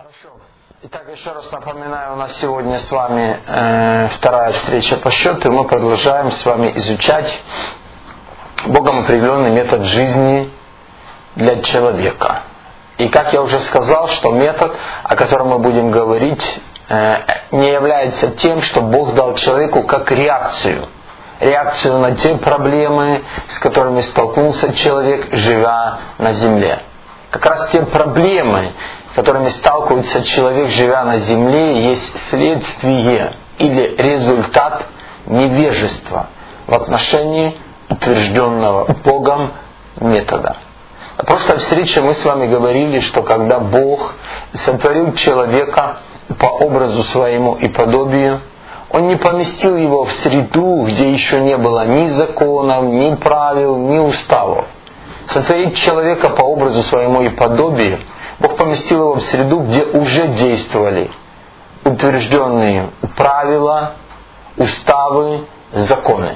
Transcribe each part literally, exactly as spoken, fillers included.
Хорошо. Итак, еще раз напоминаю, у нас сегодня с вами э, вторая встреча по счету, и мы продолжаем с вами изучать Богом определенный метод жизни для человека. И как я уже сказал, что метод, о котором мы будем говорить, э, не является тем, что Бог дал человеку как реакцию. Реакцию на те проблемы, с которыми столкнулся человек, живя на земле. Как раз те проблемы, с которыми сталкивается человек, живя на земле, есть следствие или результат невежества в отношении утвержденного Богом метода. В прошлой встрече мы с вами говорили, что когда Бог сотворил человека по образу своему и подобию, Он не поместил его в среду, где еще не было ни законов, ни правил, ни уставов. Сотворить человека по образу своему и подобию, Бог поместил его в среду, где уже действовали утвержденные правила, уставы, законы.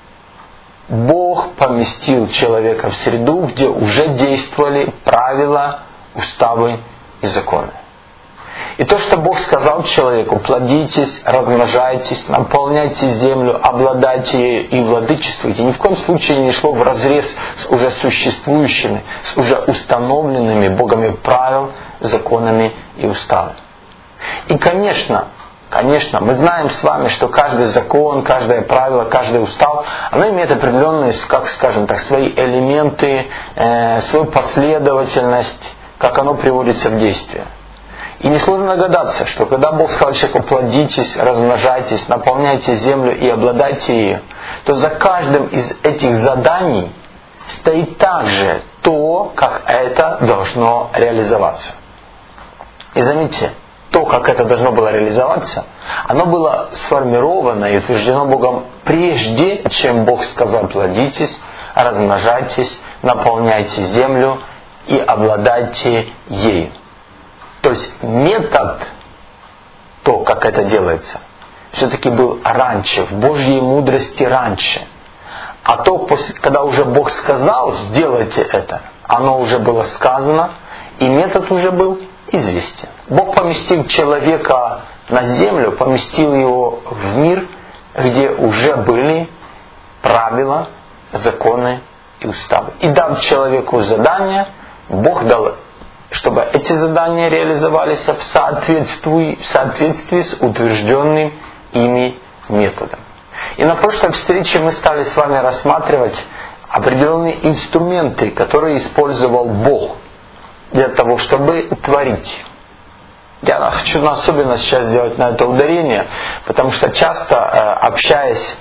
Бог поместил человека в среду, где уже действовали правила, уставы и законы. И то, что Бог сказал человеку: плодитесь, размножайтесь, наполняйте землю, обладайте ею и владычествуйте, ни в коем случае не шло вразрез с уже существующими, с уже установленными Богом правил, законами и уставами. И, конечно, конечно, мы знаем с вами, что каждый закон, каждое правило, каждый устав, оно имеет определенные, как скажем так, свои элементы, э, свою последовательность, как оно приводится в действие. И несложно догадаться, что когда Бог сказал человеку: плодитесь, размножайтесь, наполняйте землю и обладайте ею, то за каждым из этих заданий стоит также то, как это должно реализоваться. И заметьте, то, как это должно было реализоваться, оно было сформировано и утверждено Богом прежде, чем Бог сказал: плодитесь, размножайтесь, наполняйте землю и обладайте ею. То есть метод, то, как это делается, все-таки был раньше, в Божьей мудрости раньше. А то, когда уже Бог сказал: сделайте это, оно уже было сказано, и метод уже был известен. Бог поместил человека на землю, поместил его в мир, где уже были правила, законы и уставы. И дал человеку задание, Бог дал, чтобы эти задания реализовались в соответствии, в соответствии с утвержденным ими методом. И на прошлой встрече мы стали с вами рассматривать определенные инструменты, которые использовал Бог для того, чтобы творить. Я хочу особенно сейчас сделать на это ударение, потому что часто, общаясь,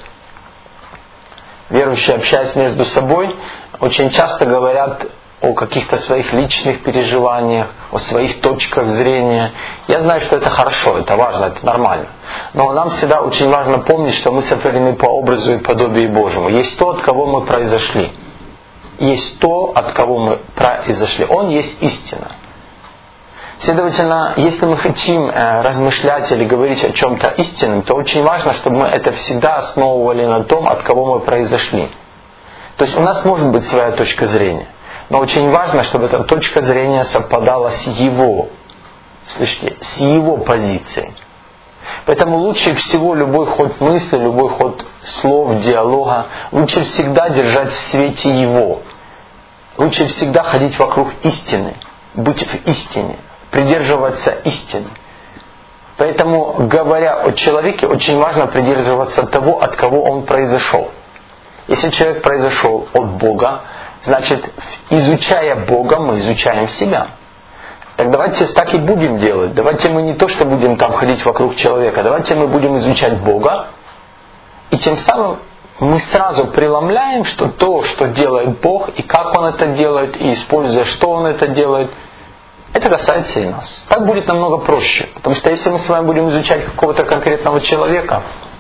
верующие, общаясь между собой, очень часто говорят о каких-то своих личных переживаниях, о своих точках зрения. Я знаю, что это хорошо, это важно, это нормально. Но нам всегда очень важно помнить, что мы сотворены по образу и подобию Божьему. Есть то, от кого мы произошли. Есть то, от кого мы произошли. Он есть истина. Следовательно, если мы хотим размышлять или говорить о чем-то истинном, то очень важно, чтобы мы это всегда основывали на том, от кого мы произошли. То есть у нас может быть своя точка зрения. Но очень важно, чтобы эта точка зрения совпадала с его, слышите, с его позицией. Поэтому лучше всего любой ход мысли, любой ход слов, диалога, лучше всегда держать в свете его. Лучше всегда ходить вокруг истины, быть в истине, придерживаться истины. Поэтому, говоря о человеке, очень важно придерживаться того, от кого он произошел. Если человек произошел от Бога, значит, изучая Бога, мы изучаем себя. Так давайте так и будем делать. Давайте мы не то, что будем там ходить вокруг человека, давайте мы будем изучать Бога, и тем самым мы сразу преломляем, что то, что делает Бог, и как Он это делает, и используя, что Он это делает, это касается и нас. Так будет намного проще. Потому что если мы с вами будем изучать какого-то конкретного человека,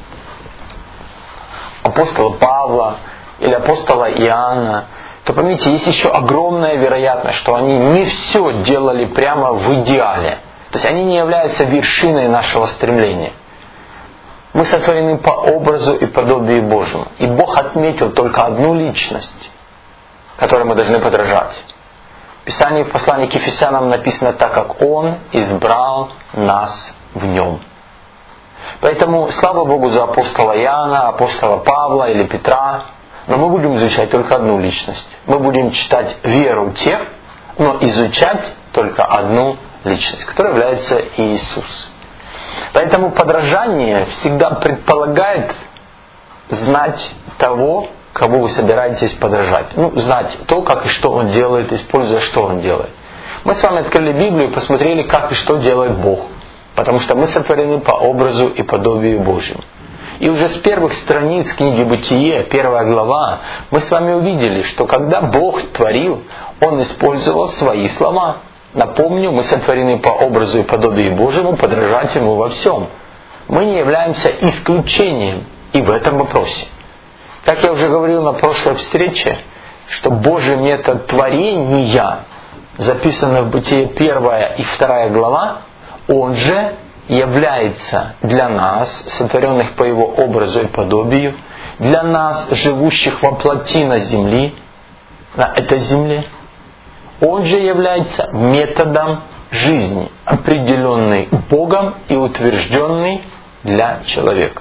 апостола Павла или апостола Иоанна, то поймите, есть еще огромная вероятность, что они не все делали прямо в идеале. То есть они не являются вершиной нашего стремления. Мы сотворены по образу и подобию Божьему. И Бог отметил только одну личность, которой мы должны подражать. В Писании в послании к Ефесянам написано: так как Он избрал нас в Нем. Поэтому слава Богу за апостола Иоанна, апостола Павла или Петра, но мы будем изучать только одну личность. Мы будем читать веру тех, но изучать только одну личность, которая является Иисус. Поэтому подражание всегда предполагает знать того, кого вы собираетесь подражать. Ну, знать то, как и что Он делает, используя, что Он делает. Мы с вами открыли Библию и посмотрели, как и что делает Бог. Потому что мы сотворены по образу и подобию Божьему. И уже с первых страниц книги Бытие, первая глава, мы с вами увидели, что когда Бог творил, Он использовал свои слова. Напомню, мы сотворены по образу и подобию Божьему, подражать Ему во всем. Мы не являемся исключением и в этом вопросе. Как я уже говорил на прошлой встрече, что Божий метод творения, записанный в Бытие первая и вторая глава, он же является для нас, сотворенных по Его образу и подобию, для нас, живущих во плоти на земле, на этой земле, он же является методом жизни, определенный Богом и утвержденный для человека.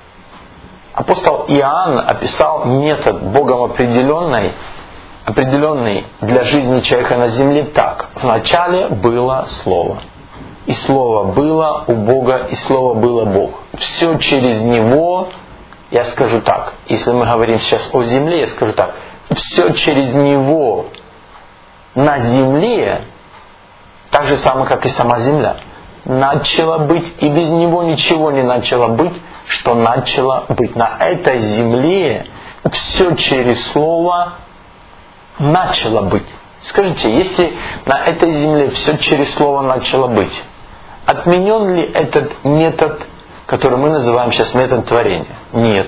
Апостол Иоанн описал метод Богом определенный, определенный для жизни человека на земле так: вначале было Слово. И Слово было у Бога, и Слово было Бог. Все через Него, я скажу так, если мы говорим сейчас о земле, я скажу так: все через Него на земле, так же самое, как и сама земля, начало быть, и без Него ничего не начало быть, что начало быть. На этой земле все через Слово начало быть. Скажите, если на этой земле все через Слово начало быть, отменен ли этот метод, который мы называем сейчас метод творения? Нет.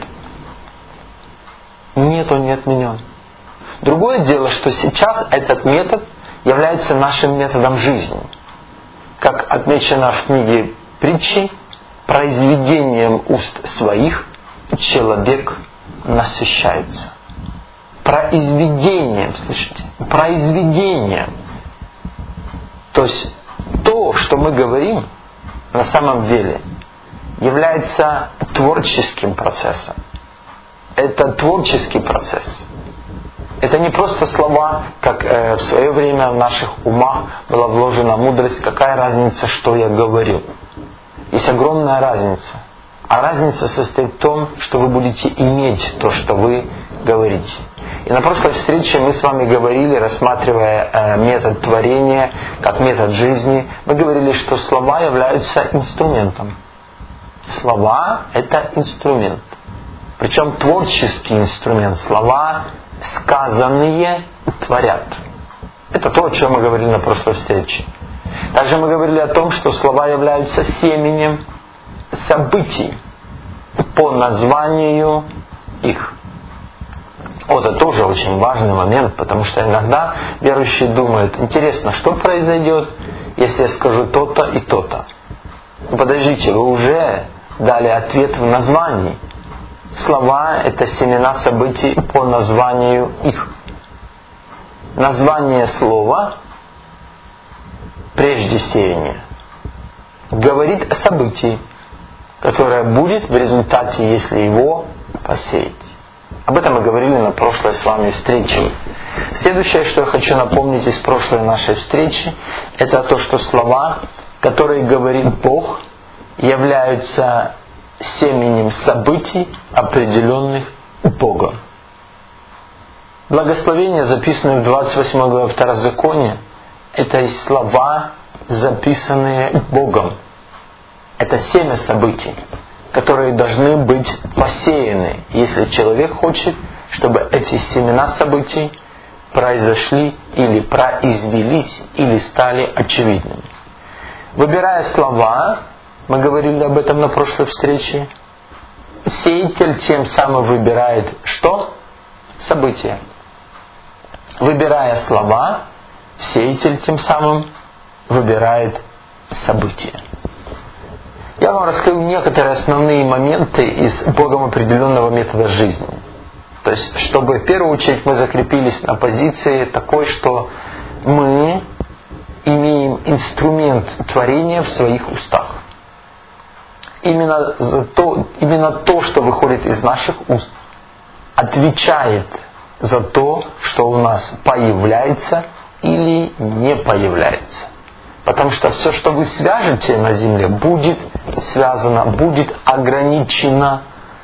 Нет, он не отменен. Другое дело, что сейчас этот метод является нашим методом жизни. Как отмечено в книге Притчи, произведением уст своих человек насыщается. Произведением, слышите? Произведением. То есть то, что мы говорим, на самом деле является творческим процессом. Это творческий процесс. Это не просто слова, как э, в свое время в наших умах была вложена мудрость, какая разница, что я говорю. Есть огромная разница. А разница состоит в том, что вы будете иметь то, что вы говорите. И на прошлой встрече мы с вами говорили, рассматривая э, метод творения как метод жизни, мы говорили, что слова являются инструментом. Слова – это инструмент. Причем творческий инструмент. Слова, сказанные, творят. Это то, о чем мы говорили на прошлой встрече. Также мы говорили о том, что слова являются семенем событий по названию их. Вот это тоже очень важный момент, потому что иногда верующие думают: интересно, что произойдет, если я скажу то-то и то-то? Ну, подождите, вы уже дали ответ в названии. Слова – это семена событий по названию их. Название слова, прежде сеяния, говорит о событии, которое будет в результате, если его посеять. Об этом мы говорили на прошлой с вами встрече. Следующее, что я хочу напомнить из прошлой нашей встречи, это то, что слова, которые говорит Бог, являются семенем событий, определенных Богом. Благословения, записанные в двадцать восьмой главе Второзакония, это и слова, записанные Богом. Это семя событий, которые должны быть посеяны, если человек хочет, чтобы эти семена событий произошли или произвелись, или стали очевидными. Выбирая слова, мы говорили об этом на прошлой встрече, сеятель тем самым выбирает что? События. Выбирая слова, сеятель тем самым выбирает события. Я вам раскрою некоторые основные моменты из Богом определенного метода жизни. То есть, чтобы в первую очередь мы закрепились на позиции такой, что мы имеем инструмент творения в своих устах. Именно, за то, именно то, что выходит из наших уст, отвечает за то, что у нас появляется или не появляется. Потому что все, что вы свяжете на земле, будет связано, будет ограничено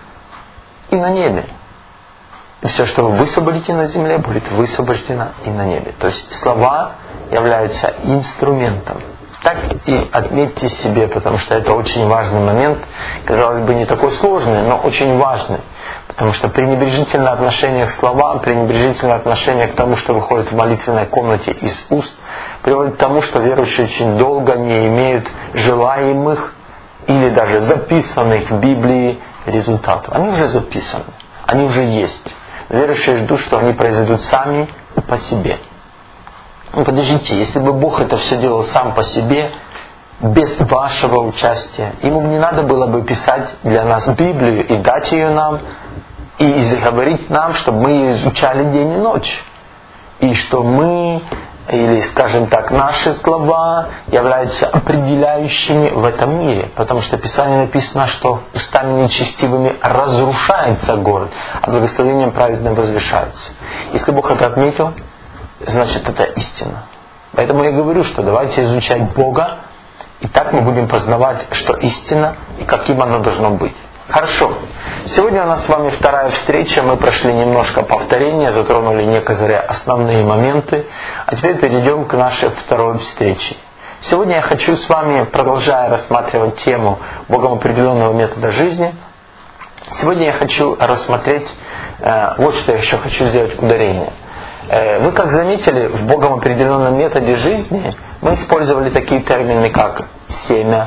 и на небе. И все, что вы высвободите на земле, будет высвобождено и на небе. То есть слова являются инструментом. Так и отметьте себе, потому что это очень важный момент, казалось бы, не такой сложный, но очень важный. Потому что пренебрежительное отношение к словам, пренебрежительное отношение к тому, что выходит в молитвенной комнате из уст, приводит к тому, что верующие очень долго не имеют желаемых или даже записанных в Библии результатов. Они уже записаны, они уже есть. Верующие ждут, что они произойдут сами по себе. Ну, подождите, если бы Бог это все делал сам по себе, без вашего участия, Ему не надо было бы писать для нас Библию и дать ее нам, и говорить нам, чтобы мы ее изучали день и ночь. И что мы, или, скажем так, наши слова являются определяющими в этом мире. Потому что в Писании написано, что устами нечестивыми разрушается город, а благословением праведным возвышается. Если Бог это отметил, значит это истина. Поэтому я говорю, что давайте изучать Бога, и так мы будем познавать, что истина и каким оно должно быть. Хорошо. Сегодня у нас с вами вторая встреча. Мы прошли немножко повторения, затронули некоторые основные моменты. А теперь перейдем к нашей второй встрече. Сегодня я хочу с вами, продолжая рассматривать тему Богом определенного метода жизни, сегодня я хочу рассмотреть, э, вот что я еще хочу сделать ударение. Э, вы как заметили, в Богом определенном методе жизни мы использовали такие термины, как семя,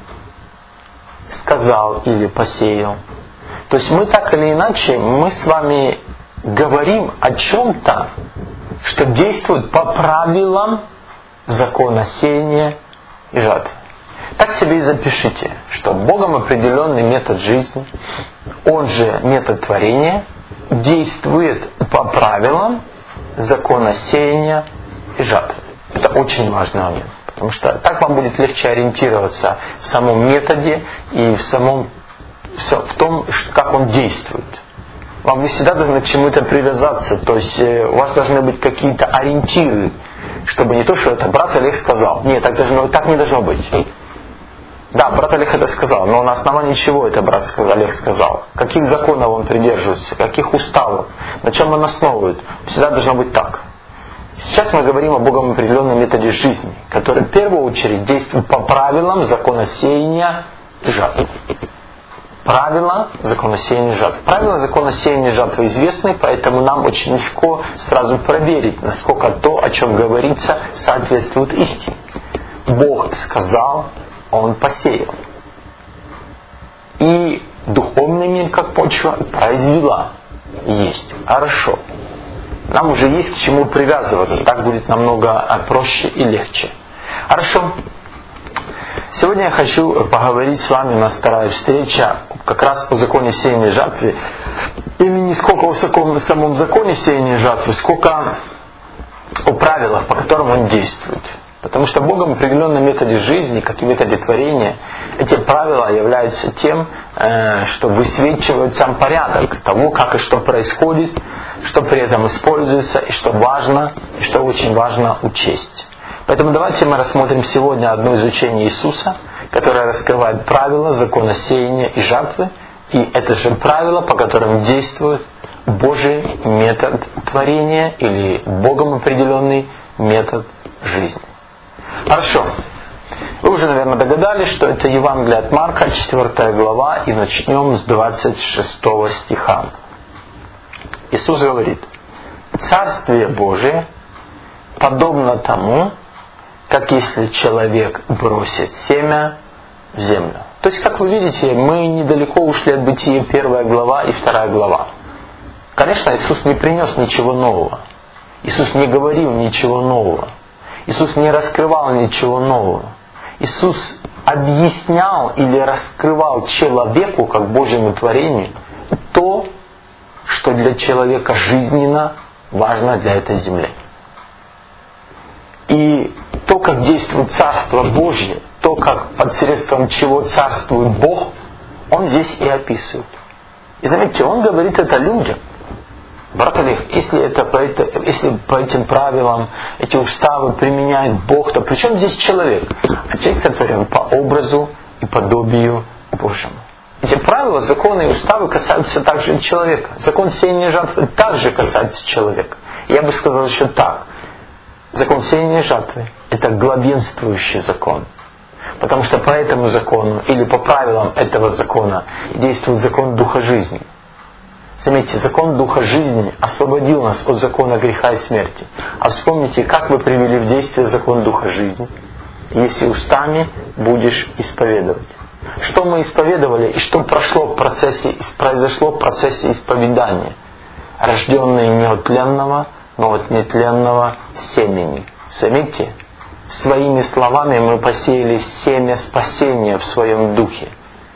сказал или посеял. То есть мы так или иначе, мы с вами говорим о чем-то, что действует по правилам закона сеяния и жатвы. Так себе и запишите, что Богом определенный метод жизни, он же метод творения, действует по правилам закона сеяния и жатвы. Это очень важный момент. Потому что так вам будет легче ориентироваться в самом методе и в самом в том, как он действует. Вам вы всегда должны к чему-то привязаться, то есть у вас должны быть какие-то ориентиры, чтобы не то, что это брат Олег сказал. Нет, так, должно, так не должно быть. Да, брат Олег это сказал, но на основании чего это брат Олег сказал? Каких законов он придерживается, каких уставов, на чем он основывает? Всегда должно быть так. Сейчас мы говорим о Богом определенном методе жизни, который в первую очередь действует по правилам закона сеяния и жатвы. Правила закона сеяния и жатвы. Правила закона сеяния и жатвы известны, поэтому нам очень легко сразу проверить, насколько то, о чем говорится, соответствует истине. Бог сказал, Он посеял. И духовный мир, как почва, произвела. Есть. Хорошо. Нам уже есть к чему привязываться. Так будет намного проще и легче. Хорошо. Сегодня я хочу поговорить с вами, у нас вторая встреча, как раз о законе сеяния и жатвы. И не сколько о самом законе сеяния и жатвы, сколько о правилах, по которым он действует. Потому что Богом в определенном методе жизни, как и методе творения, эти правила являются тем, что высвечивают сам порядок того, как и что происходит, что при этом используется, и что важно, и что очень важно учесть. Поэтому давайте мы рассмотрим сегодня одно изучение Иисуса, которое раскрывает правила закона сеяния и жатвы, и это же правило, по которым действует Божий метод творения или Богом определенный метод жизни. Хорошо. Вы уже, наверное, догадались, что это Евангелие от Марка, четвёртая глава, и начнем с двадцать шестого стиха. Иисус говорит: «Царствие Божие подобно тому, как если человек бросит семя в землю». То есть, как вы видите, мы недалеко ушли от Бытия, первая глава и вторая глава. Конечно, Иисус не принес ничего нового. Иисус не говорил ничего нового. Иисус не раскрывал ничего нового. Иисус объяснял или раскрывал человеку, как Божьему творению, то, что для человека жизненно важно для этой земли. И то, как действует Царство Божье, то, как посредством чего царствует Бог, он здесь и описывает. И заметьте, он говорит это людям. Брат Олег, если, это по, это, если по этим правилам, эти уставы применяет Бог, то при чем здесь человек? А человек сотворен по образу и подобию Божьему. Эти правила, законы и уставы касаются также и человека. Закон сеяния жатвы также касается человека. Я бы сказал еще так. Закон сеяния жатвы – это главенствующий закон. Потому что по этому закону или по правилам этого закона действует закон Духа жизни. Заметьте, закон Духа жизни освободил нас от закона греха и смерти. А вспомните, как вы привели в действие закон Духа жизни, если устами будешь исповедовать. Что мы исповедовали и что прошло в процессе, произошло в процессе исповедания? Рожденные не от тленного, но от нетленного семени. Заметьте, своими словами мы посеяли семя спасения в своем духе.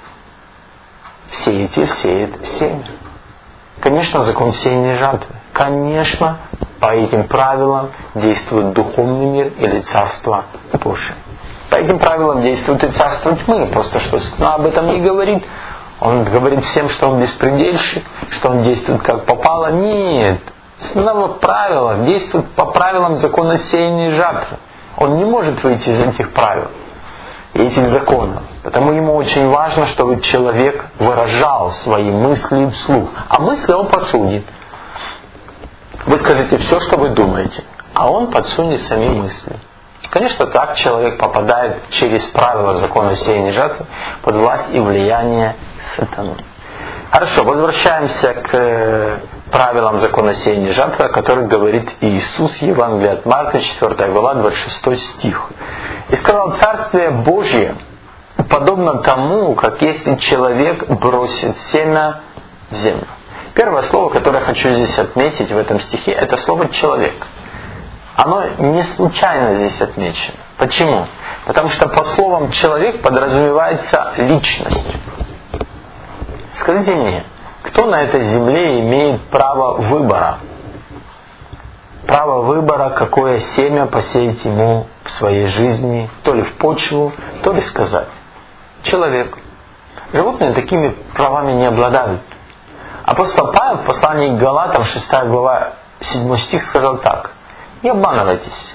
Сеятель сеет семя. Конечно, закон сеяния жатвы. Конечно, по этим правилам действует духовный мир или Царство Божие. По этим правилам действует и царство тьмы. Просто что Сатана об этом не говорит. Он говорит всем, что он беспредельщик, что он действует как попало. Нет. Сатана в правилах действует по правилам закона сеяния и жатвы. Он не может выйти из этих правил и этих законов. Потому ему очень важно, чтобы человек выражал свои мысли вслух. А мысли он подсудит. Вы скажете все, что вы думаете, а он подсунет сами мысли. Конечно, так человек попадает через правила закона сеяния и жатвы под власть и влияние сатаны. Хорошо, возвращаемся к правилам закона сеяния и жатвы, о которых говорит Иисус, Евангелие от Марка, четвёртая глава, двадцать шестой стих. «И сказал, Царствие Божье подобно тому, как если человек бросит семя в землю». Первое слово, которое я хочу здесь отметить в этом стихе, это слово «человек». Оно не случайно здесь отмечено. Почему? Потому что по словам «человек» подразумевается личность. Скажите мне, кто на этой земле имеет право выбора? Право выбора, какое семя посеять ему в своей жизни, то ли в почву, то ли сказать. Человек. Животные такими правами не обладают. Апостол Павел в послании к Галатам, шестая глава, седьмой стих, сказал так. Не обманывайтесь.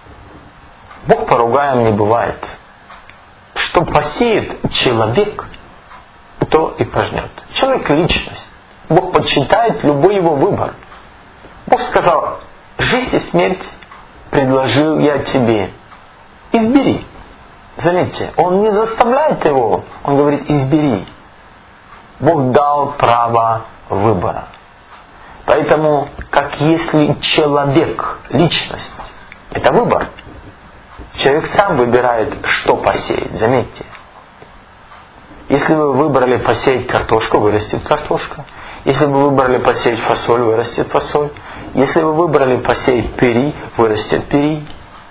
Бог поругаем не бывает. Что посеет человек, то и пожнет. Человек – личность. Бог подсчитает любой его выбор. Бог сказал, жизнь и смерть предложил я тебе. Избери. Заметьте, Он не заставляет его, Он говорит, избери. Бог дал право выбора. Поэтому, как если человек, личность, это выбор. Человек сам выбирает, что посеять, заметьте. Если вы выбрали посеять картошку, вырастет картошка. Если вы выбрали посеять фасоль, вырастет фасоль. Если вы выбрали посеять пери, вырастет пери.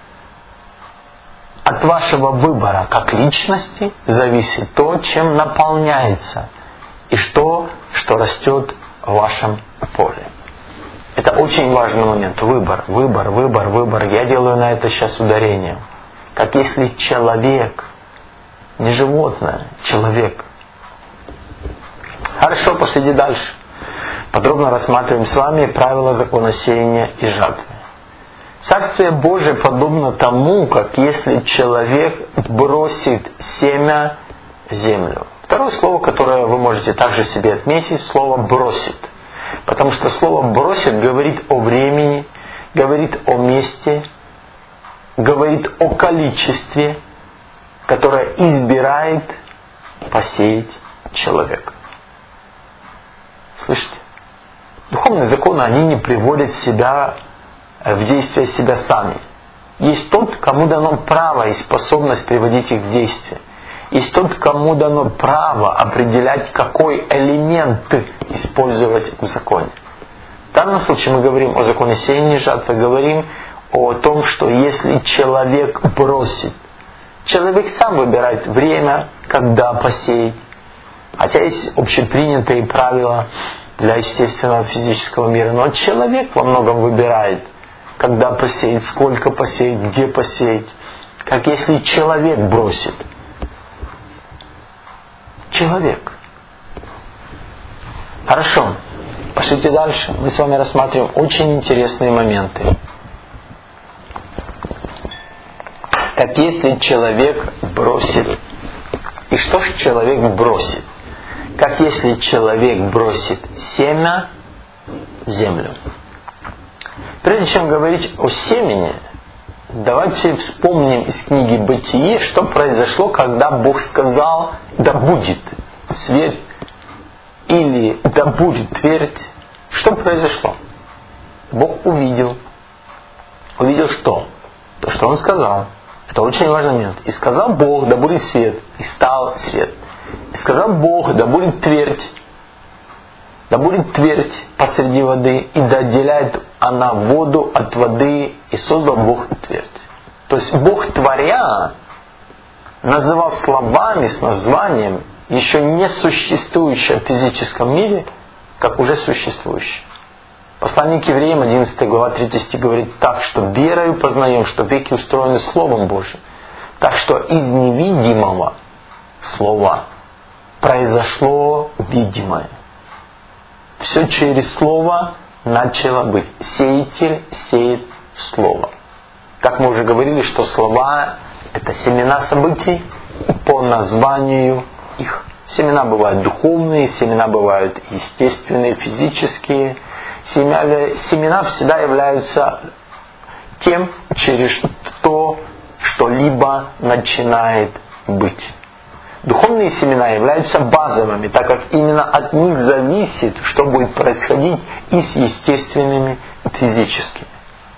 От вашего выбора как личности зависит то, чем наполняется, и что, что растет в вашем поле. Это очень важный момент. Выбор, выбор, выбор, выбор. Я делаю на это сейчас ударение. Как если человек, не животное, человек. Хорошо, пошли дальше. Подробно рассматриваем с вами правила закона сеяния и жатвы. Царствие Божие подобно тому, как если человек бросит семя в землю. Второе слово, которое вы можете также себе отметить, слово «бросит». Потому что слово «бросит» говорит о времени, говорит о месте, говорит о количестве, которое избирает посеять человек. Слышите? Духовные законы, они не приводят себя в действие себя сами. Есть тот, кому дано право и способность приводить их в действие. Есть тот, кому дано право определять, какой элемент использовать в законе. В данном случае мы говорим о законе сеяния и жатвы, говорим о том, что если человек бросит, человек сам выбирает время, когда посеять. Хотя есть общепринятые правила для естественного физического мира, но человек во многом выбирает, когда посеять, сколько посеять, где посеять. Как если человек бросит. Человек. Хорошо. Пошлите дальше. Мы с вами рассматриваем очень интересные моменты. Как если человек бросит. И что же человек бросит? Как если человек бросит семя в землю. Прежде чем говорить о семени, давайте вспомним из книги «Бытие», что произошло, когда Бог сказал «да будет свет» или «да будет твердь». Что произошло? Бог увидел. Увидел что? То, что Он сказал. Это очень важный момент. И сказал Бог, да будет свет. И стал свет. И сказал Бог, да будет твердь. Да будет твердь посреди воды. И да отделяет она воду от воды. И создал Бог твердь. То есть Бог, творя, называл словами с названием еще не существующее в физическом мире, как уже существующее. Послание к евреям, одиннадцатая глава, третий стих говорит так, что верою познаем, что веки устроены Словом Божьим. Так что из невидимого слова произошло видимое. Все через Слово начало быть. Сеятель сеет Слово. Как мы уже говорили, что слова – это семена событий по названию их. Семена бывают духовные, семена бывают естественные, физические. Семена всегда являются тем, через что что-либо начинает быть. Духовные семена являются базовыми, так как именно от них зависит, что будет происходить и с естественными, и физическими.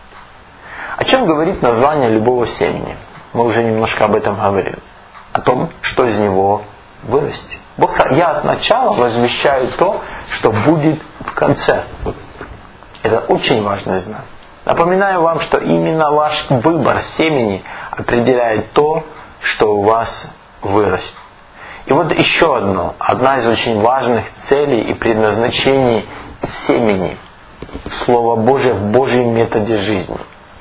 О чем говорит название любого семени? Мы уже немножко об этом говорили. О том, что из него вырастет. Бог, я от начала возвещаю то, что будет в конце. Это очень важно знать. Напоминаю вам, что именно ваш выбор семени определяет то, что у вас вырастет. И вот еще одно. Одна из очень важных целей и предназначений семени. Слово Божие в Божьем методе жизни.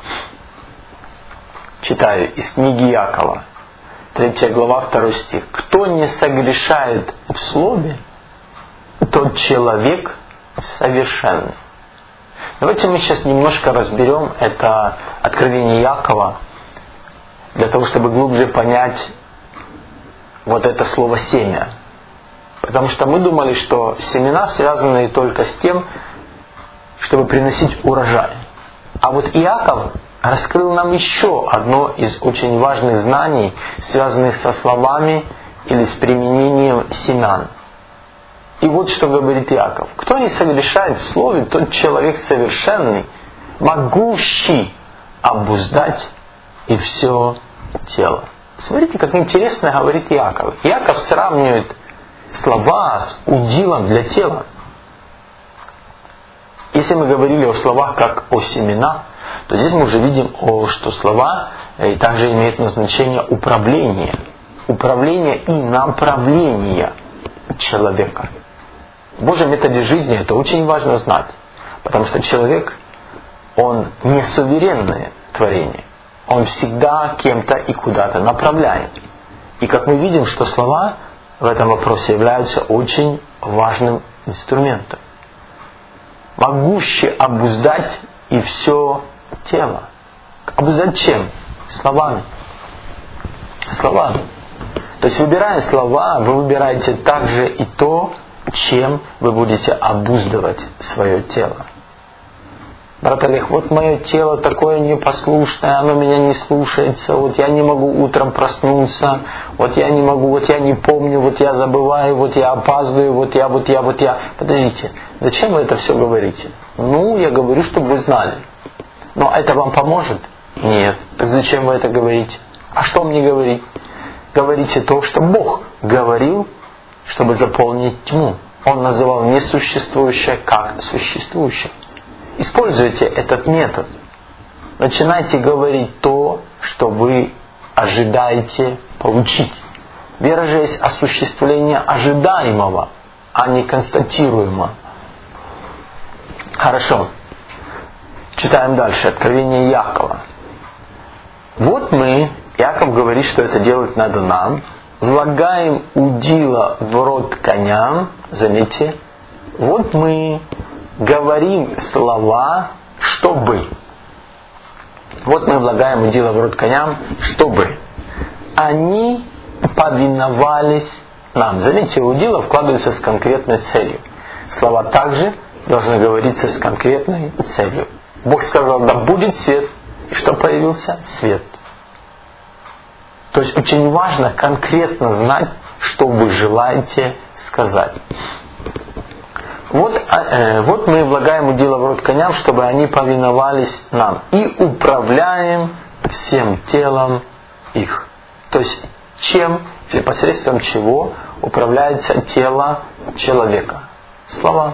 Читаю из книги Иакова. Третья глава, второй стих. Кто не согрешает в слове, тот человек совершенный. Давайте мы сейчас немножко разберем это откровение Иакова, для того, чтобы глубже понять вот это слово «семя». Потому что мы думали, что семена связаны только с тем, чтобы приносить урожай. А вот Иаков раскрыл нам еще одно из очень важных знаний, связанных со словами или с применением семян. И вот что говорит Иаков. Кто не согрешает в слове, тот человек совершенный, могущий обуздать и все тело. Смотрите, как интересно говорит Иаков. Иаков сравнивает слова с удилом для тела. Если мы говорили о словах как о семенах, то здесь мы уже видим, что слова также имеют назначение управления. Управления и направления человека. В Божьем методе жизни это очень важно знать. Потому что человек, он не суверенное творение. Он всегда кем-то и куда-то направляет. И как мы видим, что слова в этом вопросе являются очень важным инструментом. Могущий обуздать и все тело. Обуздать чем? Словами. Словами. То есть, выбирая слова, вы выбираете также и то, чем вы будете обуздывать свое тело. Брат Олег, вот мое тело такое непослушное, оно меня не слушается, вот я не могу утром проснуться, вот я не могу, вот я не помню, вот я забываю, вот я опаздываю, вот я, вот я, вот я. Подождите, зачем вы это все говорите? Ну, я говорю, чтобы вы знали. Но это вам поможет? Нет. Так зачем вы это говорите? А что мне говорить? Говорите то, что Бог говорил, чтобы заполнить тьму. Он называл несуществующее как существующее. Используйте этот метод. Начинайте говорить то, что вы ожидаете получить. Вера же есть осуществление ожидаемого, а не констатируемого. Хорошо. Читаем дальше. Откровение Якова. Вот мы, Яков говорит, что это делать надо нам, влагаем удила в рот коням, заметьте, вот мы говорим слова, чтобы. Вот мы влагаем удила в рот коням, чтобы они повиновались нам. Заметьте, удила вкладывается с конкретной целью. Слова также должны говориться с конкретной целью. Бог сказал, да будет свет. И что появился? Свет. То есть очень важно конкретно знать, что вы желаете сказать. Вот, э, вот мы влагаем удила в рот коням, чтобы они повиновались нам. И управляем всем телом их. То есть чем или посредством чего управляется тело человека? Слова.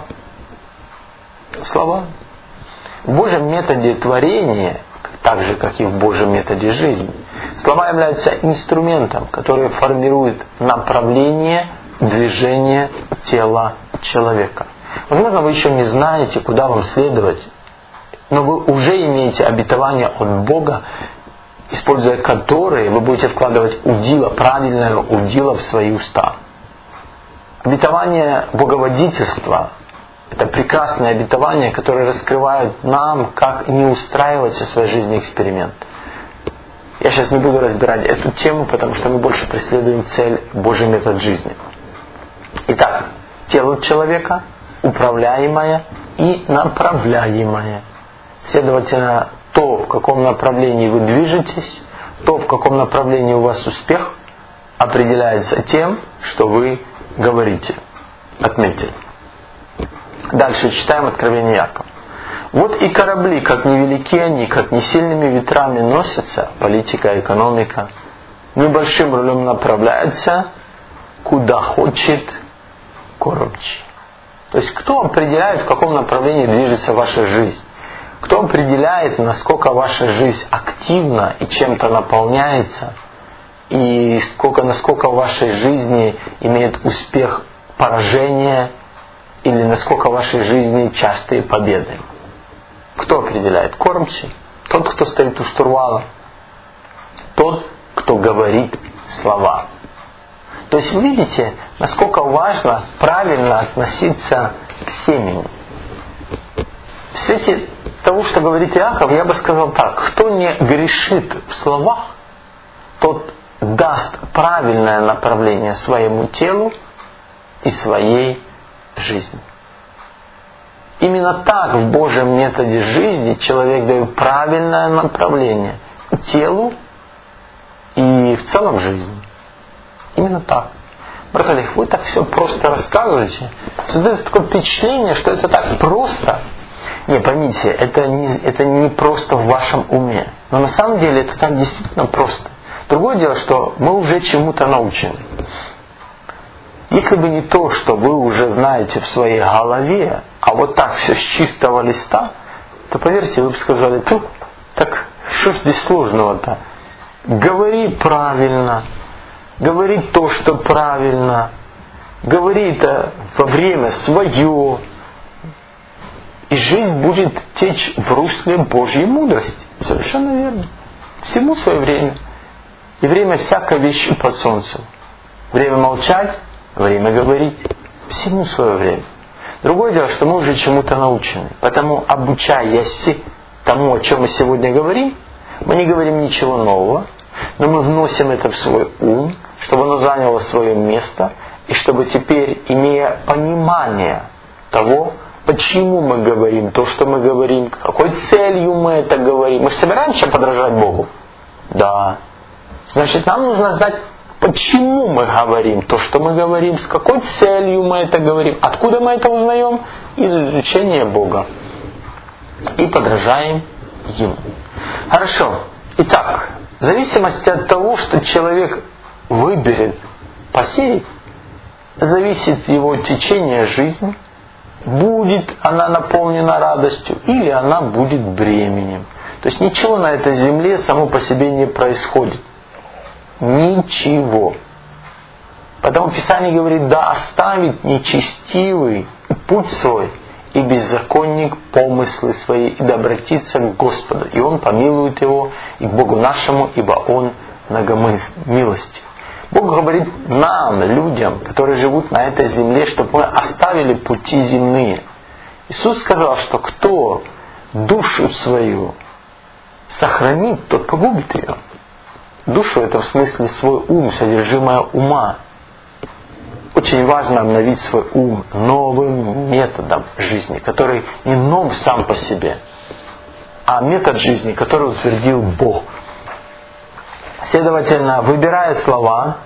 Слова. В Божьем методе творения, так же, как и в Божьем методе жизни, слова являются инструментом, который формирует направление движения тела человека. Возможно, вы еще не знаете, куда вам следовать, но вы уже имеете обетование от Бога, используя которые вы будете вкладывать удила, правильное удила в свои уста. Обетование боговодительства – это прекрасное обетование, которое раскрывает нам, как не устраивать со своей жизни эксперимент. Я сейчас не буду разбирать эту тему, потому что мы больше преследуем цель Божий метод жизни. Итак, тело человека управляемое и направляемое. Следовательно, то, в каком направлении вы движетесь, то, в каком направлении у вас успех, определяется тем, что вы говорите. Отметьте. Дальше читаем Откровение Якова. Вот и корабли, как невелики они, как не сильными ветрами носятся, политика, экономика, небольшим рулем направляются, куда хочет кормчий. То есть кто определяет, в каком направлении движется ваша жизнь? Кто определяет, насколько ваша жизнь активна и чем-то наполняется, и сколько, насколько в вашей жизни имеет успех поражение, или насколько в вашей жизни частые победы? Кто определяет? Кормчий. Тот, кто стоит у штурвала. Тот, кто говорит слова. То есть вы видите, насколько важно правильно относиться к семени. В свете того, что говорит Иаков, я бы сказал так: кто не грешит в словах, тот даст правильное направление своему телу и своей жизни. Именно так в Божьем методе жизни человек дает правильное направление телу и в целом жизни. Именно так. Брат Олег, вы так все просто рассказываете. Создается такое впечатление, что это так просто. Не, поймите, это не, это не просто в вашем уме. Но на самом деле это так действительно просто. Другое дело, что мы уже чему-то научены. Если бы не то, что вы уже знаете в своей голове, а вот так все с чистого листа, то поверьте, вы бы сказали: "Ту, так что ж здесь сложного-то? Говори правильно, говори то, что правильно, говори это во время свое, и жизнь будет течь в русле Божьей мудрости". Совершенно верно. Всему свое время. И время всякой вещи под солнцем. Время молчать, время говорить. Всему свое время. Другое дело, что мы уже чему-то научены. Потому, обучаясь тому, о чем мы сегодня говорим, мы не говорим ничего нового, но мы вносим это в свой ум, чтобы оно заняло свое место, и чтобы теперь, имея понимание того, почему мы говорим то, что мы говорим, какой целью мы это говорим. Мы же собираемся подражать Богу? Да. Значит, нам нужно знать, почему мы говорим то, что мы говорим, с какой целью мы это говорим, откуда мы это узнаем? Из изучения Бога. И подражаем Ему. Хорошо. Итак, в зависимости от того, что человек выберет посеять, зависит его течение жизни, будет она наполнена радостью или она будет бременем. То есть ничего на этой земле само по себе не происходит. Ничего. Потому Писание говорит: да оставит нечестивый путь свой и беззаконник помыслы свои, и да обратится к Господу, и Он помилует его, и к Богу нашему, ибо Он многомилостив. Бог говорит нам, людям, которые живут на этой земле, чтобы мы оставили пути земные. Иисус сказал, что кто душу свою сохранит, тот погубит ее. Душу — это в смысле свой ум, содержимое ума. Очень важно обновить свой ум новым методом жизни, который не нов сам по себе, а метод жизни, который утвердил Бог. Следовательно, выбирая слова,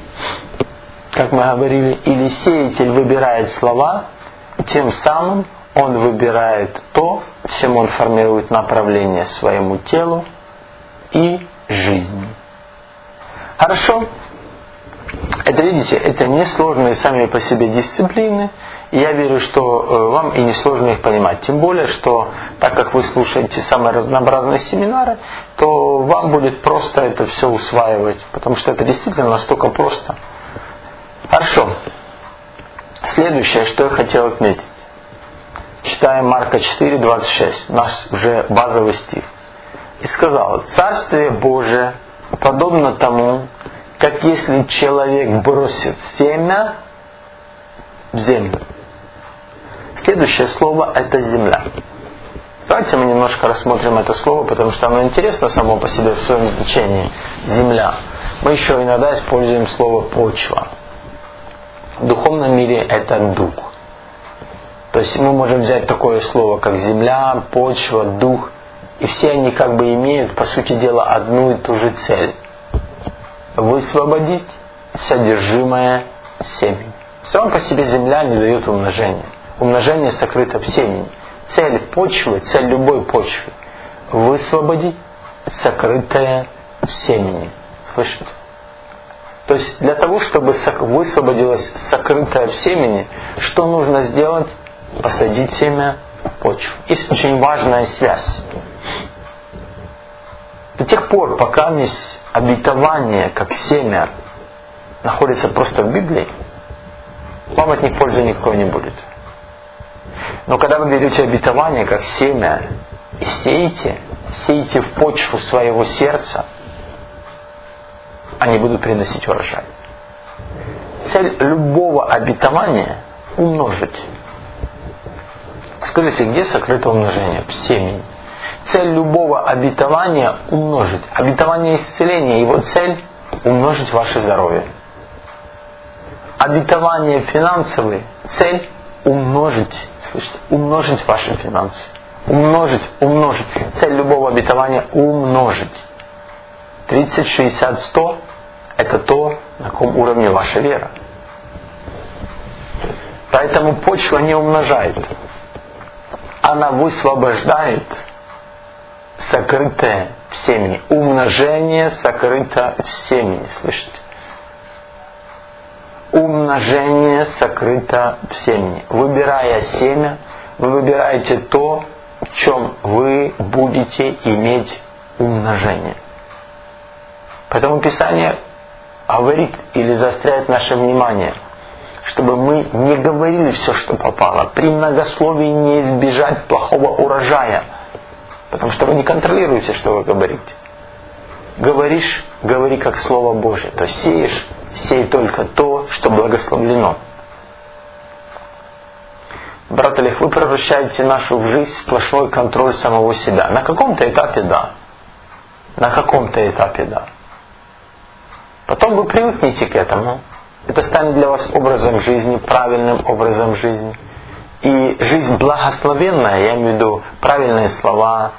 как мы говорили, или сеятель выбирает слова, тем самым он выбирает то, чем он формирует направление своему телу и жизни. Хорошо? Это, видите, это несложные сами по себе дисциплины, и я верю, что вам и несложно их понимать. Тем более, что так как вы слушаете самые разнообразные семинары, то вам будет просто это все усваивать, потому что это действительно настолько просто. Хорошо. Следующее, что я хотел отметить. Читаем Марка четыре, двадцать шесть, наш уже базовый стих. «И сказал: Царствие Божие подобно тому, как если человек бросит семя в землю». Следующее слово — это земля. Давайте мы немножко рассмотрим это слово, потому что оно интересно само по себе в своем значении. Земля. Мы еще иногда используем слово почва. В духовном мире это дух. То есть мы можем взять такое слово, как земля, почва, дух, и все они как бы имеют, по сути дела, одну и ту же цель. Высвободить содержимое семени. Сама по себе земля не дает умножения. Умножение сокрыто в семени. Цель почвы, цель любой почвы — высвободить сокрытое в семени. Слышите? То есть для того, чтобы высвободилось сокрытое в семени, что нужно сделать? Посадить семя в почву. Есть очень важная связь. До тех пор, пока есть обетование, как семя, находится просто в Библии, вам от них пользы никакой не будет. Но когда вы берете обетование, как семя, и сеете, сеете в почву своего сердца, они будут приносить урожай. Цель любого обетования — умножить. Скажите, где сокрыто умножение? В семени. Цель любого обетования — умножить. Обетование исцеления, его цель — умножить ваше здоровье. Обетование финансовое, цель — умножить, слышите, умножить ваши финансы. Умножить, умножить. Цель любого обетования — умножить. тридцать, шестьдесят, сто — это то, на каком уровне ваша вера. Поэтому почва не умножает. Она высвобождает сокрытое в семени. Умножение сокрыто в семени. Слышите? Умножение сокрыто в семени. Выбирая семя, вы выбираете то, в чем вы будете иметь умножение. Поэтому Писание говорит или заостряет наше внимание, чтобы мы не говорили все, что попало. При многословии не избежать плохого урожая, потому что вы не контролируете, что вы говорите. Говоришь, говори как Слово Божие. То есть сеешь, сей только то, что благословлено. Брат Олег, вы превращаете нашу жизнь в сплошной контроль самого себя. На каком-то этапе да. На каком-то этапе да. Потом вы привыкнете к этому. Это станет для вас образом жизни, правильным образом жизни. И жизнь благословенная, я имею в виду правильные слова,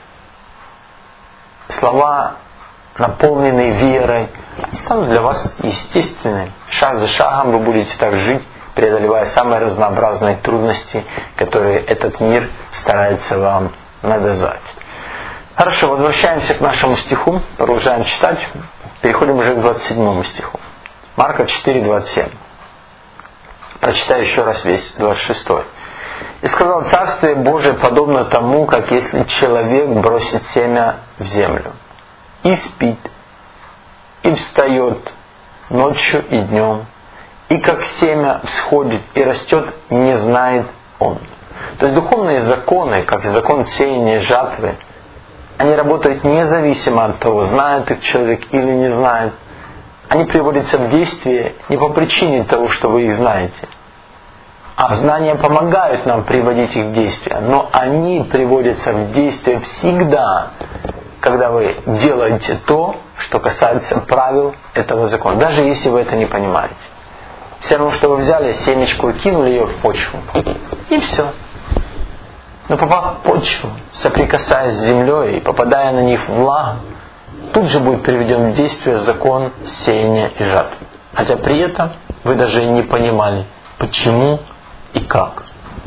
слова, наполненные верой, станут для вас естественными. Шаг за шагом вы будете так жить, преодолевая самые разнообразные трудности, которые этот мир старается вам навязать. Хорошо, возвращаемся к нашему стиху, продолжаем читать, переходим уже к двадцать седьмому стиху. Марка четыре, двадцать семь. Прочитаю еще раз весь двадцать шестой. «И сказал: Царствие Божие подобно тому, как если человек бросит семя в землю, и спит, и встает ночью и днем, и как семя всходит и растет, не знает он». То есть духовные законы, как закон сеяния и жатвы, они работают независимо от того, знает их человек или не знает. Они приводятся в действие не по причине того, что вы их знаете. А знания помогают нам приводить их в действие, но они приводятся в действие всегда, когда вы делаете то, что касается правил этого закона, даже если вы это не понимаете. Все равно, что вы взяли семечку и кинули ее в почву. И все. Но попав в почву, соприкасаясь с землей и попадая на них влагу, тут же будет приведен в действие закон сеяния и жатвы. Хотя при этом вы даже и не понимали, почему и как.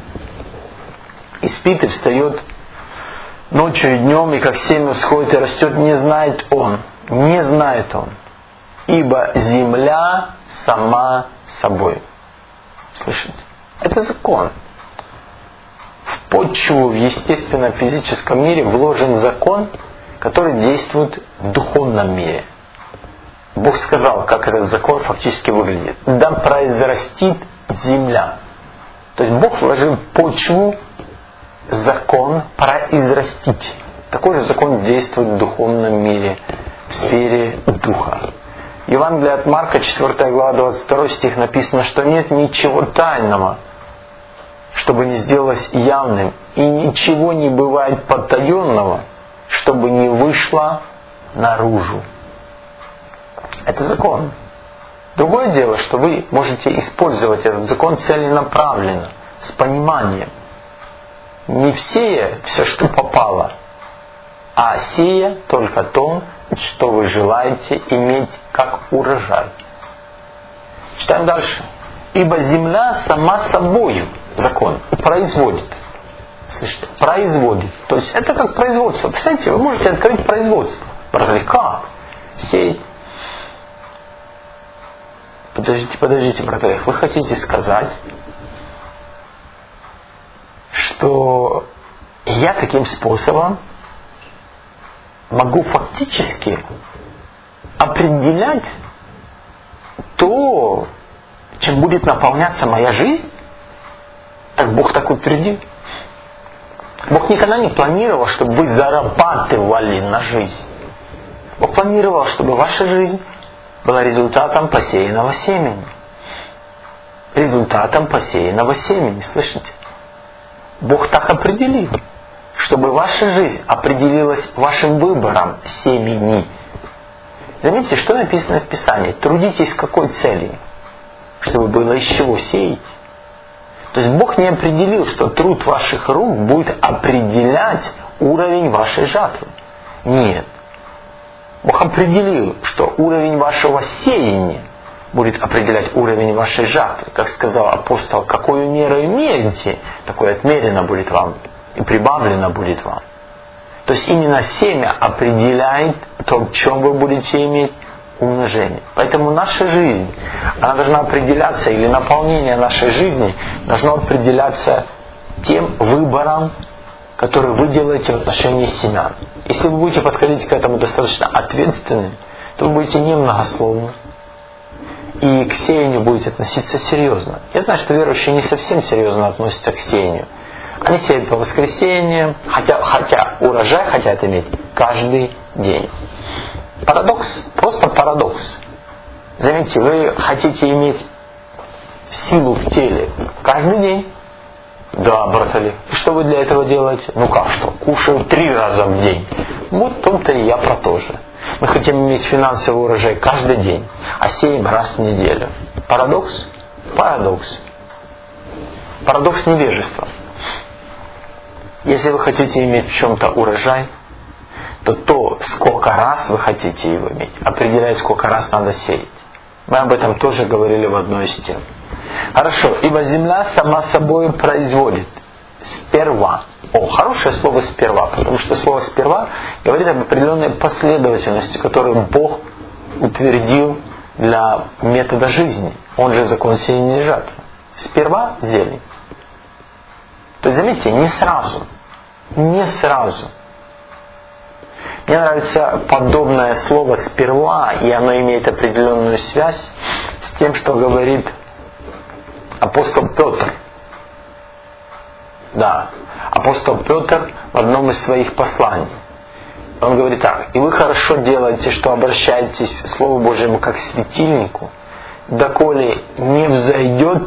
И спит, и встает ночью и днем, и как семя всходит и растет, не знает он, не знает он, ибо земля сама собой. Слышите? Это закон. В почву в естественном физическом мире вложен закон, который действует в духовном мире. Бог сказал, как этот закон фактически выглядит. Да произрастит земля. То есть Бог вложил в почву закон произрастить. Такой же закон действует в духовном мире, в сфере духа. Евангелие от Марка, четвёртая глава, двадцать второй стих написано, что нет ничего тайного, чтобы не сделалось явным, и ничего не бывает потаенного, чтобы не вышло наружу. Это закон. Другое дело, что вы можете использовать этот закон целенаправленно, с пониманием. Не сея все, что попало, а сея только то, что вы желаете иметь как урожай. Читаем дальше. Ибо земля сама собою, закон, производит. Слышите? Производит. То есть это как производство. Представляете, вы можете открыть производство. Братья, как? Сеять. Подождите, подождите, братья. Вы хотите сказать, что я таким способом могу фактически определять то, чем будет наполняться моя жизнь? Так Бог так утвердил. Бог никогда не планировал, чтобы вы зарабатывали на жизнь. Бог планировал, чтобы ваша жизнь была результатом посеянного семени. Результатом посеянного семени, слышите? Бог так определил, чтобы ваша жизнь определилась вашим выбором семени. Заметьте, что написано в Писании. Трудитесь с какой целью? Чтобы было из чего сеять. То есть Бог не определил, что труд ваших рук будет определять уровень вашей жатвы. Нет. Бог определил, что уровень вашего сеяния будет определять уровень вашей жатвы. Как сказал апостол, какую меру мерите, такое отмерено будет вам и прибавлено будет вам. То есть именно семя определяет то, в чем вы будете иметь умножение. Поэтому наша жизнь, она должна определяться, или наполнение нашей жизни должно определяться тем выбором, который вы делаете в отношении семян. Если вы будете подходить к этому достаточно ответственно, то вы будете немногословны. И к сеянию будете относиться серьезно. Я знаю, что верующие не совсем серьезно относятся к сеянию. Они сеют по воскресеньям, хотя, хотя урожай хотят иметь каждый день. Парадокс, просто парадокс. Заметьте, вы хотите иметь силу в теле каждый день. Да, братали. И что вы для этого делаете? Ну как что? Кушаю три раза в день. Вот в том-то и я про то же. Мы хотим иметь финансовый урожай каждый день, а сеем раз в неделю. Парадокс? Парадокс. Парадокс невежества. Если вы хотите иметь в чем-то урожай, то то, сколько раз вы хотите его иметь, определяет, сколько раз надо сеять. Мы об этом тоже говорили в одной из тем. Хорошо, ибо земля сама собой производит сперва. О, хорошее слово сперва, потому что слово сперва говорит об определенной последовательности, которую Бог утвердил для метода жизни. Он же закон сеяния и жатвы. Сперва зелень. То есть, заметьте, не сразу. Не сразу. Мне нравится подобное слово «сперва», и оно имеет определенную связь с тем, что говорит апостол Петр Да. Апостол Петр в одном из своих посланий, он говорит так: «И вы хорошо делаете, что обращаетесь к Слову Божьему как к светильнику, доколе не взойдет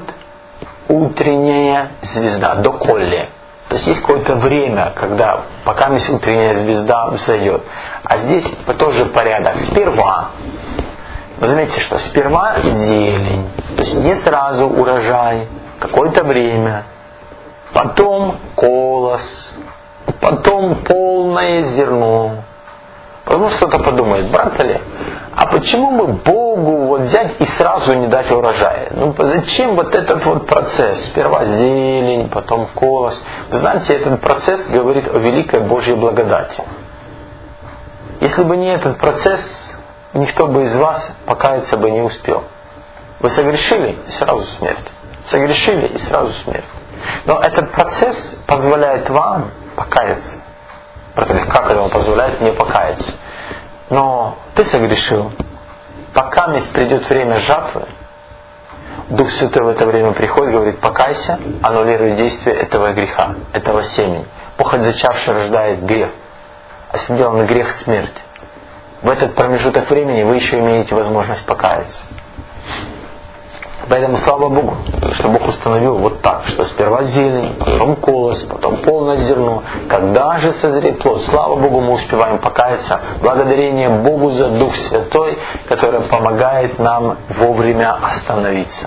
утренняя звезда». Доколе. То есть есть какое-то время, когда пока утренняя звезда взойдет. А здесь тоже порядок. Сперва, вы заметите, что сперва зелень, то есть не сразу урожай, какое-то время, потом колос, потом полное зерно. Потом кто-то подумает: брат Олег, а почему бы Богу вот взять и сразу не дать урожая? Ну зачем вот этот вот процесс? Сперва зелень, потом колос. Вы знаете, этот процесс говорит о великой Божьей благодати. Если бы не этот процесс, никто бы из вас покаяться бы не успел. Вы согрешили, и сразу смерть. Согрешили, и сразу смерть. Но этот процесс позволяет вам покаяться. Как это он позволяет мне покаяться? Но ты согрешил. Пока придет время жатвы, Дух Святой в это время приходит, говорит: покайся, аннулируй действие этого греха, этого семени. Похоть зачавшая рождает грех, а сделанный грех — смерть. В этот промежуток времени вы еще имеете возможность покаяться. Поэтому слава Богу, что Бог установил вот так, что сперва зелень, потом колос, потом полное зерно. Когда же созреет плод? Слава Богу, мы успеваем покаяться. Благодарение Богу за Дух Святой, который помогает нам вовремя остановиться.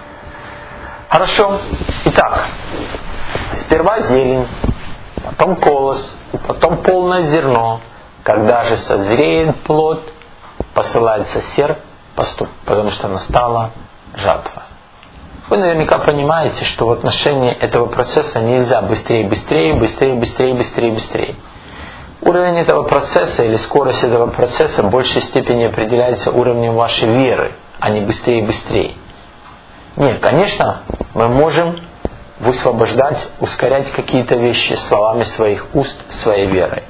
Хорошо. Итак, сперва зелень, потом колос, потом полное зерно. Когда же созреет плод, посылается серп, пастух, потому что настала жатва. Вы наверняка понимаете, что в отношении этого процесса нельзя быстрее, быстрее, быстрее, быстрее, быстрее, быстрее. Уровень этого процесса или скорость этого процесса в большей степени определяется уровнем вашей веры, а не быстрее, быстрее. Нет, конечно, мы можем высвобождать, ускорять какие-то вещи словами своих уст, своей верой.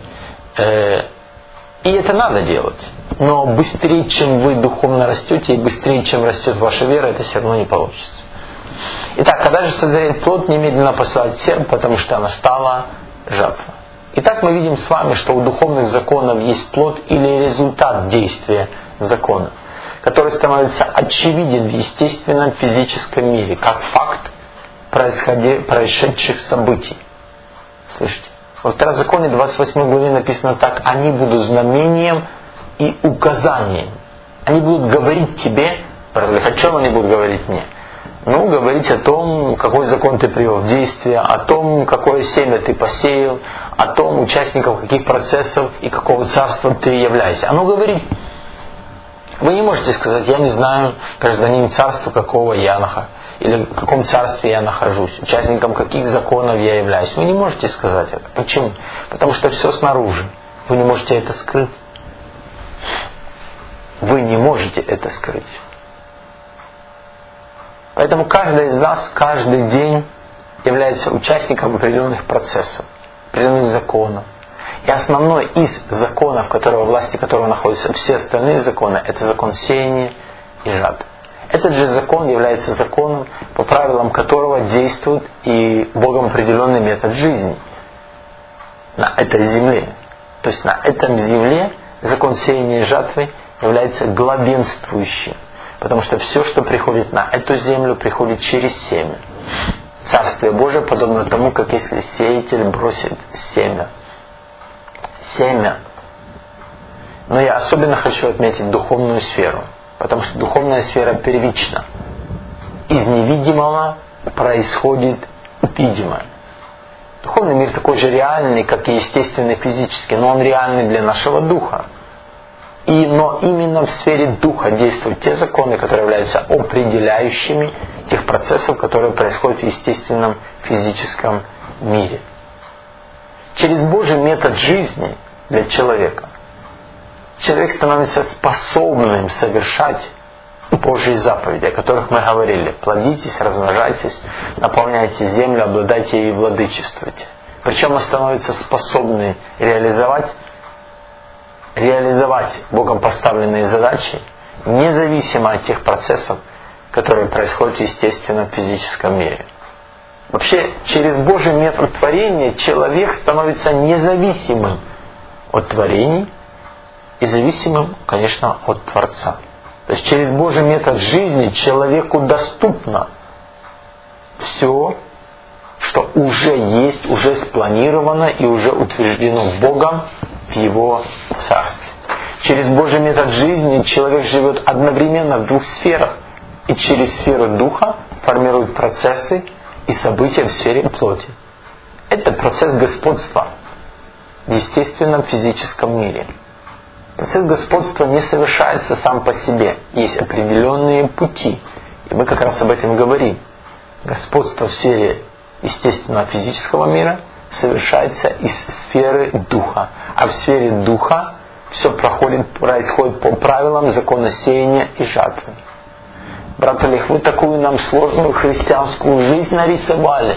И это надо делать. Но быстрее, чем вы духовно растете, и быстрее, чем растет ваша вера, это все равно не получится. Итак, когда же созреет плод, немедленно посылать серп, потому что настала жатва. Итак, мы видим с вами, что у духовных законов есть плод или результат действия закона, который становится очевиден в естественном физическом мире, как факт происшедших событий. Слышите? Во Второзаконии двадцать восьмой главе написано так: «Они будут знамением и указанием». Они будут говорить тебе, о чем они будут говорить мне? Ну, говорить о том, какой закон ты привел в действие, о том, какое семя ты посеял, о том, участников каких процессов и какого царства ты являешься. Оно говорит. Вы не можете сказать: я не знаю, гражданин царства какого я нахожусь, или в каком царстве я нахожусь, участником каких законов я являюсь. Вы не можете сказать это. Почему? Потому что все снаружи. Вы не можете это скрыть. Вы не можете это скрыть. Поэтому каждый из нас каждый день является участником определенных процессов, определенных законов. И основной из законов, которого, власти которого находятся все остальные законы, это закон сеяния и жатвы. Этот же закон является законом, по правилам которого действует и Богом определенный метод жизни на этой земле. То есть на этом земле закон сеяния и жатвы является главенствующим. Потому что все, что приходит на эту землю, приходит через семя. Царствие Божие подобно тому, как если сеятель бросит семя. Семя. Но я особенно хочу отметить духовную сферу. Потому что духовная сфера первична. Из невидимого происходит видимое. Духовный мир такой же реальный, как и естественный физический, но он реальный для нашего духа. И, но именно в сфере духа действуют те законы, которые являются определяющими тех процессов, которые происходят в естественном физическом мире. Через Божий метод жизни для человека человек становится способным совершать Божьи заповеди, о которых мы говорили. Плодитесь, размножайтесь, наполняйте землю, обладайте ей и владычествуйте. Причем он становится способным реализовать реализовать Богом поставленные задачи, независимо от тех процессов, которые происходят в естественном физическом мире. Вообще, через Божий метод творения человек становится независимым от творений и зависимым, конечно, от Творца. То есть через Божий метод жизни человеку доступно все, что уже есть, уже спланировано и уже утверждено Богом в Его Царстве. Через Божий метод жизни человек живет одновременно в двух сферах. И через сферу Духа формирует процессы и события в сфере плоти. Это процесс господства в естественном физическом мире. Процесс господства не совершается сам по себе. Есть определенные пути. И мы как раз об этом говорим. Господство в сфере естественного физического мира совершается из сферы Духа. А в сфере Духа все проходит, происходит по правилам закона сеяния и жатвы. Брат Олег, вы такую нам сложную христианскую жизнь нарисовали.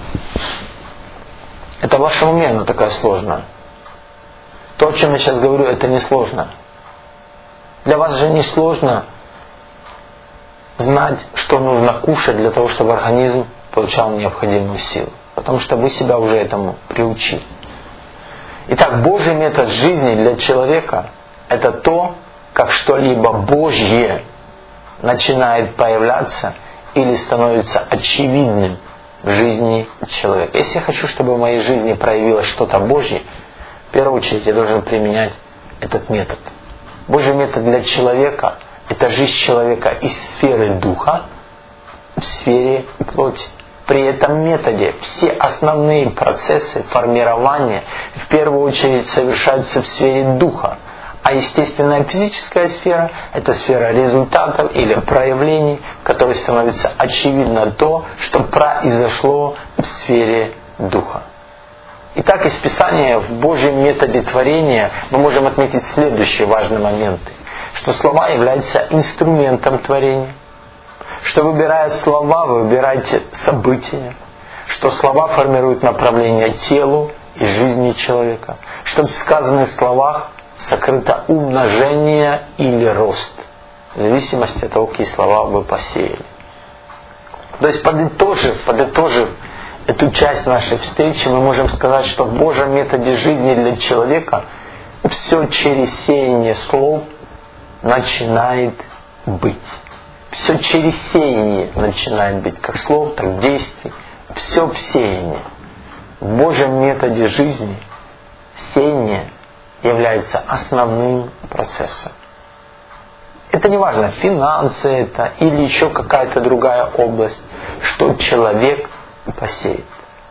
Это в вашем уме она такая сложная. То, о чем я сейчас говорю, это не сложно. Для вас же не сложно знать, что нужно кушать для того, чтобы организм получал необходимую силу. Потому что вы себя уже этому приучили. Итак, Божий метод жизни для человека – это то, как что-либо Божье начинает появляться или становится очевидным в жизни человека. Если я хочу, чтобы в моей жизни проявилось что-то Божье, в первую очередь я должен применять этот метод. Божий метод для человека – это жизнь человека из сферы Духа в сфере плоти. При этом методе все основные процессы формирования в первую очередь совершаются в сфере Духа, а естественная физическая сфера – это сфера результатов или проявлений, в которой становится очевидно то, что произошло в сфере Духа. Итак, из Писания в Божьем методе творения мы можем отметить следующие важные моменты. Что слова являются инструментом творения. Что, выбирая слова, вы выбираете события. Что слова формируют направление телу и жизни человека. Что в сказанных словах сокрыто умножение или рост. В зависимости от того, какие слова вы посеяли. То есть, подытожив, подытожив эту часть нашей встречи, мы можем сказать, что в Божьем методе жизни для человека все через сеяние слов начинает быть. Все через сеяние начинает быть, как слов, так действий. Все в сеянии. В Божьем методе жизни сеяние является основным процессом. Это не важно, финансы это или еще какая-то другая область, что человек посеет.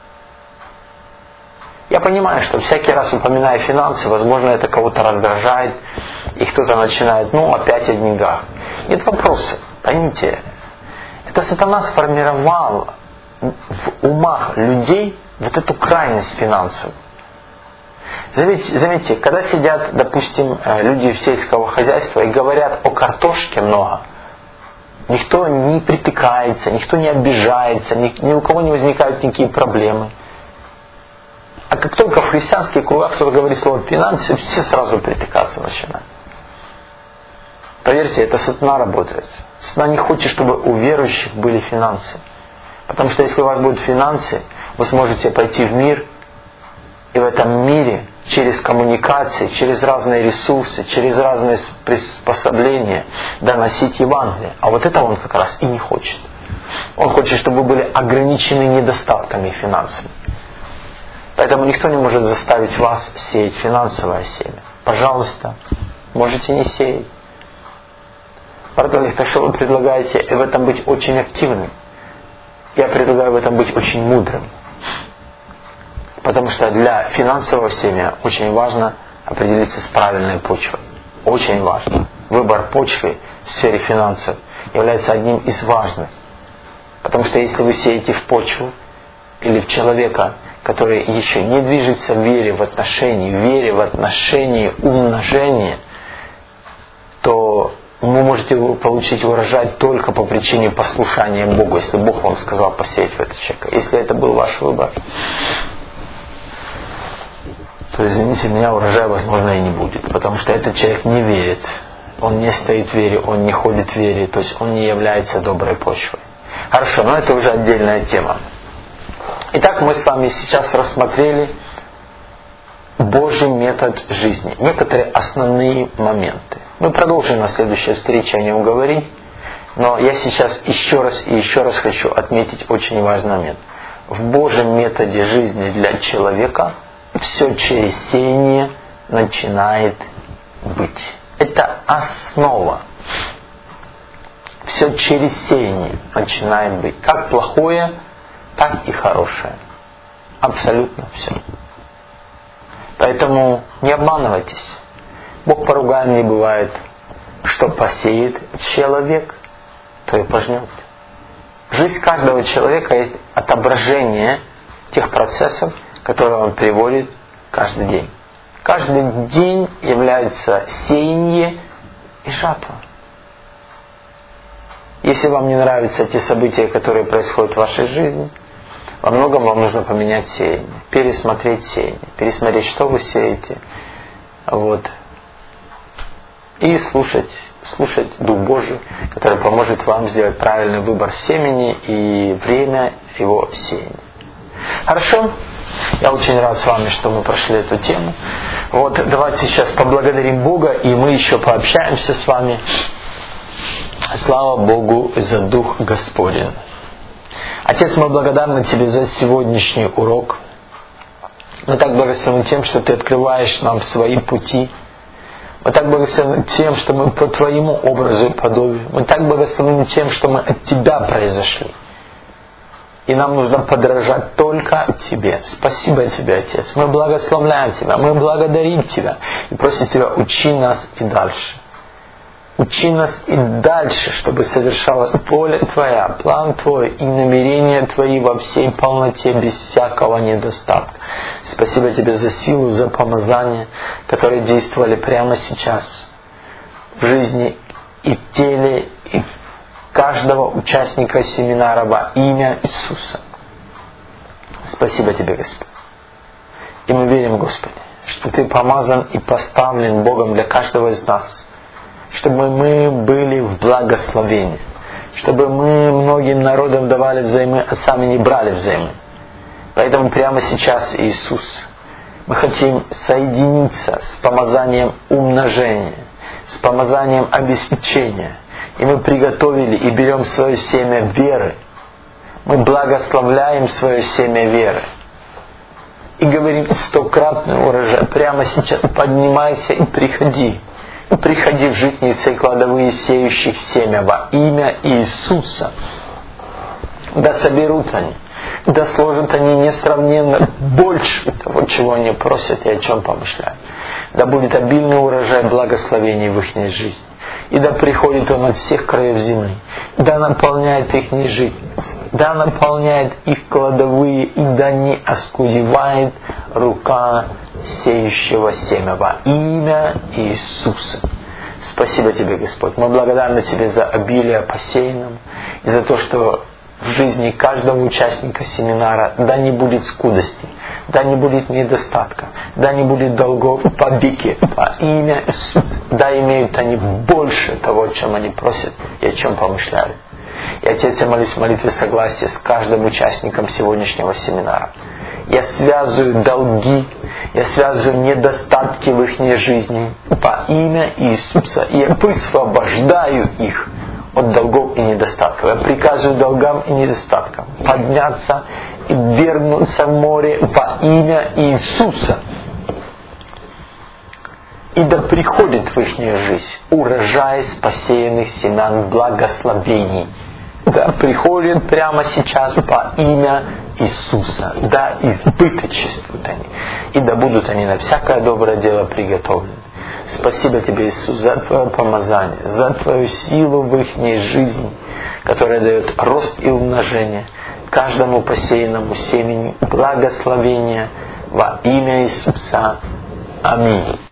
Я понимаю, что всякий раз, упоминая финансы, возможно, это кого-то раздражает, и кто-то начинает, ну, опять о деньгах. Нет вопроса. Поймите, это сатана сформировал в умах людей вот эту крайность финансовую. Заметьте, заметьте, когда сидят, допустим, люди сельского хозяйства и говорят о картошке много, никто не притыкается, никто не обижается, ни, ни у кого не возникают никакие проблемы. А как только в христианских кругах кто-то говорит слово финансы, все сразу притыкаться начинают. Поверьте, это сатана работает. Сатана не хочет, чтобы у верующих были финансы. Потому что если у вас будут финансы, вы сможете пойти в мир, и в этом мире через коммуникации, через разные ресурсы, через разные приспособления доносить Евангелие. А вот этого он как раз и не хочет. Он хочет, чтобы вы были ограничены недостатками финансовыми. Поэтому никто не может заставить вас сеять финансовое семя. Пожалуйста, можете не сеять. Пардон, так что вы предлагаете в этом быть очень активным? Я предлагаю в этом быть очень мудрым. Потому что для финансового семя очень важно определиться с правильной почвой. Очень важно. Выбор почвы в сфере финансов является одним из важных. Потому что если вы сеете в почву или в человека, который еще не движется в вере в отношении, в вере в отношении умножения, то вы можете получить урожай только по причине послушания Богу, если Бог вам сказал посеять в этот человек. Если это был ваш выбор, то, извините меня, урожая, возможно, и не будет. Потому что этот человек не верит. Он не стоит в вере, он не ходит в вере. То есть он не является доброй почвой. Хорошо, но это уже отдельная тема. Итак, мы с вами сейчас рассмотрели Божий метод жизни, некоторые основные моменты. Мы продолжим на следующей встрече о нем говорить, но я сейчас еще раз и еще раз хочу отметить очень важный момент. В Божьем методе жизни для человека все через сеяние начинает быть. Это основа. Все через сеяние начинает быть. Как плохое, так и хорошее. Абсолютно все. Поэтому не обманывайтесь. Бог поругаем не бывает. Что посеет человек, то и пожнет. Жизнь каждого человека есть отображение тех процессов, которые он приводит каждый день. Каждый день является сеяние и жатва. Если вам не нравятся те события, которые происходят в вашей жизни, во многом вам нужно поменять сеяние, пересмотреть сеяние, пересмотреть, что вы сеете, вот, и слушать, слушать Дух Божий, который поможет вам сделать правильный выбор семени и время его сеяния. Хорошо? Я очень рад с вами, что мы прошли эту тему. Вот, давайте сейчас поблагодарим Бога, и мы еще пообщаемся с вами. Слава Богу за Дух Господень. Отец, мы благодарны Тебе за сегодняшний урок. Мы так благословены тем, что Ты открываешь нам свои пути. Мы так благословены тем, что мы по Твоему образу и подобию. Мы так благословены тем, что мы от Тебя произошли. И нам нужно подражать только Тебе. Спасибо Тебе, Отец. Мы благословляем Тебя, мы благодарим Тебя. И просим Тебя, учи нас и дальше. Учи нас и дальше, чтобы совершалась воля Твоя, план Твой и намерения Твои во всей полноте, без всякого недостатка. Спасибо Тебе за силу, за помазание, которые действовали прямо сейчас в жизни и в теле, и в каждого участника семинара во имя Иисуса. Спасибо Тебе, Господь. И мы верим, Господи, что Ты помазан и поставлен Богом для каждого из нас, чтобы мы были в благословении, чтобы мы многим народам давали взаймы, а сами не брали взаймы. Поэтому прямо сейчас, Иисус, мы хотим соединиться с помазанием умножения, с помазанием обеспечения. И мы приготовили и берем свое семя веры. Мы благословляем свое семя веры. И говорим: стократный урожай. Прямо сейчас поднимайся и приходи. И приходи в житницы и кладовые сеющих семя во имя Иисуса. Да соберут они, да сложат они несравненно больше того, чего они просят и о чем помышляют. Да будет обильный урожай благословений в их жизни. И да приходит он от всех краев земли. Да наполняет их житницы. Да наполняет их кладовые. И да не оскудевает рука сеющего семя во имя Иисуса. Спасибо Тебе, Господь. Мы благодарны Тебе за обилие посеянным и за то, что в жизни каждого участника семинара да не будет скудости, да не будет недостатка, да не будет долгов по веке, во имя Иисуса. Да имеют они больше того, чем они просят и о чем помышляют. И, Отец, я молюсь в молитве согласия с каждым участником сегодняшнего семинара. Я связываю долги, я связываю недостатки в их жизни во имя Иисуса. И я высвобождаю их от долгов и недостатков. Я приказываю долгам и недостаткам подняться и вернуться в море во имя Иисуса. И да приходит в их жизнь урожай спасенных семян благословений. Да приходит прямо сейчас во имя Иисуса. Да избыточествуют они. И да будут они на всякое доброе дело приготовлены. Спасибо Тебе, Иисус, за Твое помазание, за Твою силу в их жизни, которая дает рост и умножение каждому посеянному семени благословения во имя Иисуса. Аминь.